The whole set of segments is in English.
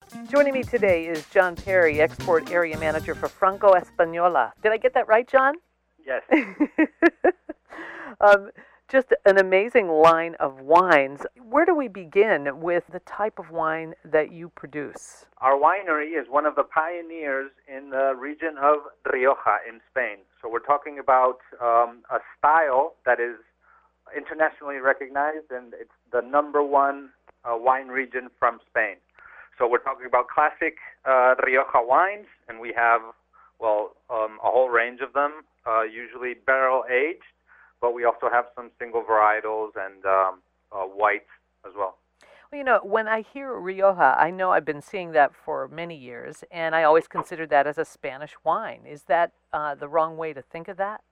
Joining me today is John Perry, Export Area Manager for Franco Española. Did I get that right, John? Yes. Just an amazing line of wines. Where do we begin with the type of wine that you produce? Our winery is one of the pioneers in the region of Rioja in Spain. So we're talking about a style that is internationally recognized, and it's the number one wine region from Spain. So we're talking about classic Rioja wines, and we have, a whole range of them, usually barrel-aged, but we also have some single varietals and whites as well. Well, you know, when I hear Rioja, I know I've been seeing that for many years, and I always considered that as a Spanish wine. Is that the wrong way to think of that?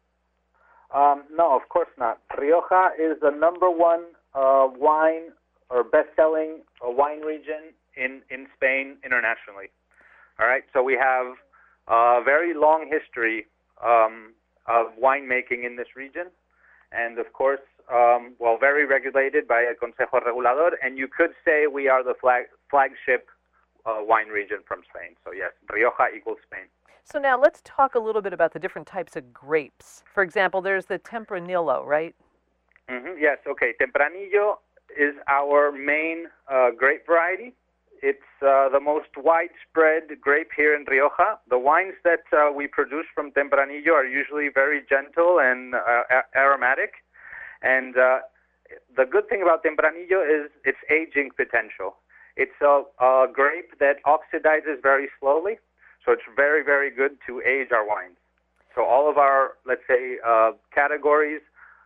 No, of course not. Rioja is the number one wine or best-selling wine region in Spain internationally. All right, so we have a very long history of winemaking in this region, and of course, very regulated by El Consejo Regulador, and you could say we are the flagship wine region from Spain. So yes, Rioja equals Spain. So now let's talk a little bit about the different types of grapes. For example, there's the Tempranillo, right? Mm-hmm, yes, okay. Tempranillo is our main grape variety. It's the most widespread grape here in Rioja. The wines that we produce from Tempranillo are usually very gentle and aromatic. And the good thing about Tempranillo is its aging potential. It's a grape that oxidizes very slowly, so it's very, very good to age our wines. So all of our, let's say, categories,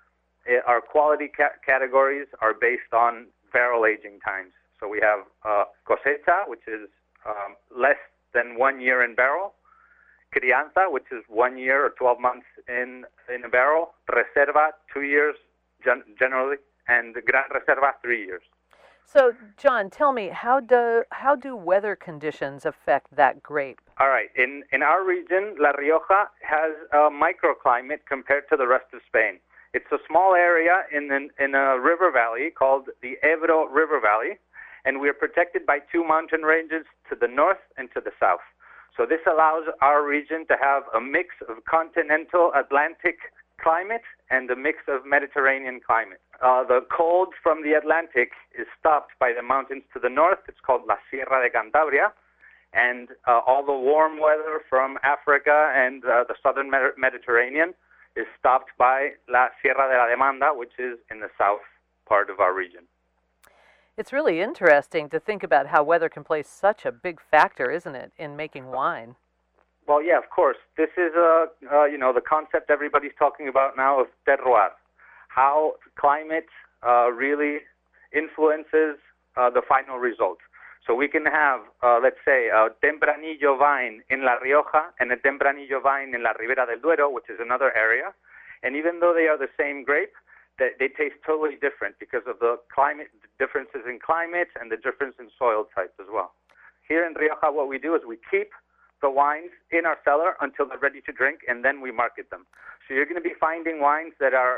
our quality categories are based on barrel aging times. So we have cosecha, which is less than 1 year in barrel, crianza, which is 1 year or 12 months in a barrel, reserva, 2 years generally, and Gran Reserva, 3 years. So, John, tell me, how do weather conditions affect that grape? All right. In our region, La Rioja has a microclimate compared to the rest of Spain. It's a small area in a river valley called the Ebro River Valley, and we are protected by two mountain ranges to the north and to the south. So this allows our region to have a mix of continental Atlantic climate and a mix of Mediterranean climate. The cold from the Atlantic is stopped by the mountains to the north. It's called La Sierra de Cantabria. And all the warm weather from Africa and the southern Mediterranean is stopped by La Sierra de la Demanda, which is in the south part of our region. It's really interesting to think about how weather can play such a big factor, isn't it, in making wine? Well, yeah, of course. This is the concept everybody's talking about now of terroir, how climate really influences the final result. So we can have, let's say, a Tempranillo vine in La Rioja and a Tempranillo vine in La Ribera del Duero, which is another area. And even though they are the same grape, they taste totally different because of the climate differences in climate and the difference in soil types as well. Here in Rioja, what we do is we keep the wines in our cellar until they're ready to drink, and then we market them. So you're going to be finding wines that are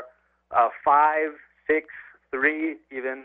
5, 6, 3, even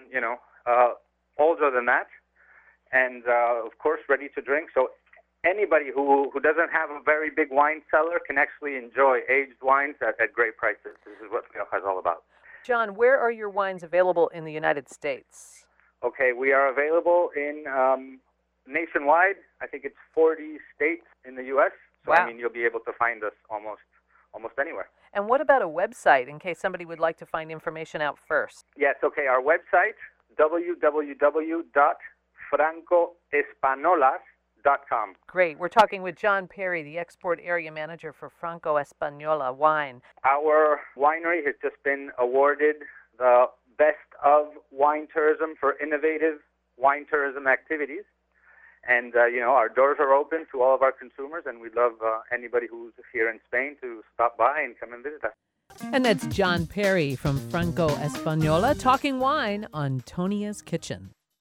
older than that, and of course ready to drink. So anybody who doesn't have a very big wine cellar can actually enjoy aged wines at great prices. This is what Rioja is all about. John, where are your wines available in the United States? Okay, we are available in nationwide. I think it's 40 states in the U.S. So, wow. You'll be able to find us almost anywhere. And what about a website, in case somebody would like to find information out first? Yes, okay. Our website, www.francoespanolas.com. Great. We're talking with John Perry, the Export Area Manager for Franco Española Wine. Our winery has just been awarded the Best of Wine Tourism for innovative wine tourism activities. And, our doors are open to all of our consumers, and we'd love anybody who's here in Spain to stop by and come and visit us. And that's John Perry from Franco Española talking wine on Tonia's Kitchen.